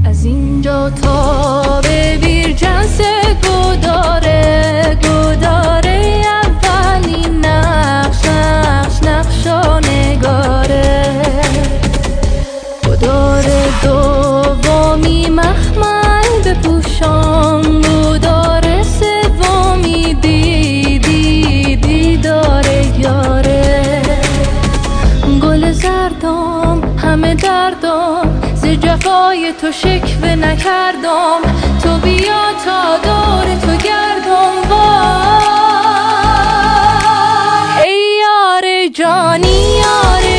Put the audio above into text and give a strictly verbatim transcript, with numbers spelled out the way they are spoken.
از اینجا تا به بیرجنس گداره گداره اولی نقش نقش نقش و نگاره گداره دومی مخمل بپوشان گداره سومی دیدی دیداره یاره گل زردم همه دردم ز جفای تو شکوه نکردم تو بیا تا دور تو گردم وای ای یار جانی یار